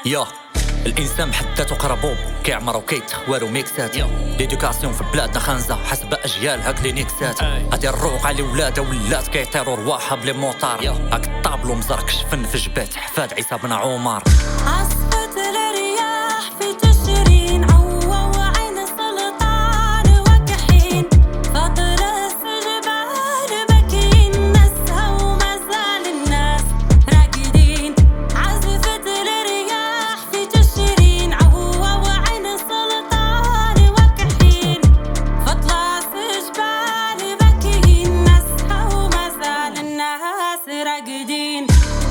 يا الانسان بحداتو قربوب كيعمر وكيتخوار وميكسات ليدوكاسيون في بلادنا خانزه حسب اجيال هاك لي نيكسات هادي الروقه اللي ولادها ولات كيطيروا رواحها بلي موطار هاك الطابلو مزرك شفن في جبات حفاد عيسى بن عمر عصفت الرياح في تشرين عوى وعين سلطان وكحين فطرس جبال بكين نسها وما زال الناس راقدين عزفت الرياح في تشرين عوى وعين سلطان وكحين فطرس جبال بكين نسها وما زال الناس راقدين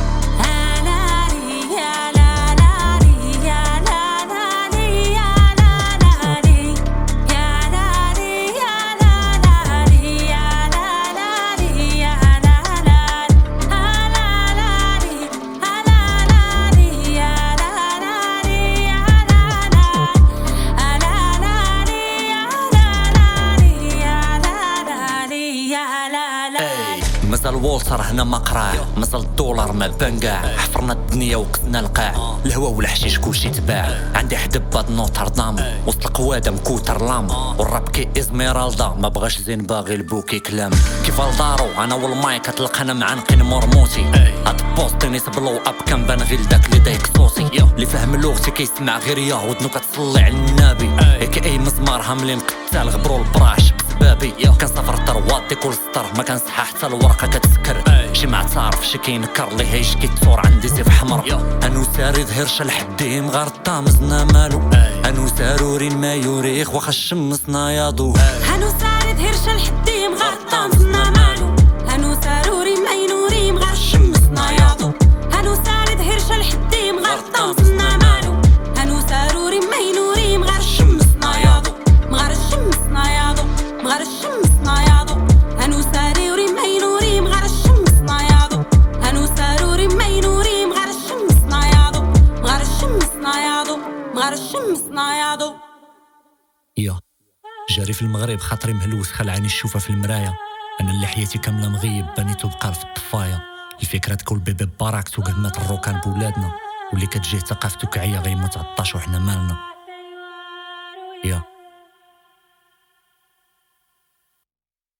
مازال وولتر هنا ما قرا مازال الدولار ما بان كاع حفرنا الدنيا وقسنا القاع الهوا والحشيش كلشي تباع عندي حدبات نوتردام وسط القواده مكوتر لام والراب كي ازميرالدا ما بغاش زين باغي البوكي كلام كيف الدارو انا والمايك تلقانا معانقين مرموتي هاد بوستيني بلو اب كنبان غير داك اللي دايك صوصي اللي فاهم لغتي كيسمع غير يا ودنو كتصلي على النبي هيك اي مزمار هاملين قتال غبرو البراش بابي كنسافر طروات كل سطر ما كنصحى حتى الورقه كتسكر شي معترف شي كينكر لي هيش كيتصور عندي سيف حمر انو ساري ظهرش لحديم غير طامزنا مالو انو ساروري ما يوريخ واخا الشمس نايضو انو ساري ظهرش لحديم غير طامزنا مالو انو ساروري ما ينوريم غير الشمس نايضو انو ساري ظهرش لحديم غير طامزنا مالو انو ساروري ما ينوريم غير الشمس نايضو غير الشمس نايضو غير الشمس نايضو انو ساروري ما ينوريم غير الشمس نايضو انو ساروري ما ينوريم غير الشمس نايضو غير الشمس نايضو غير الشمس نايضو يا جاري في المغرب خاطري مهلوس خلعاني الشوفه في المرايه انا اللي حياتي كامله مغيب بانيتو بقال في الطفايه الفكره تكون بيبي باراكت وقهمات الروكان بولادنا واللي كتجيه ثقافته كعيه غيموت عطاش وحنا مالنا يا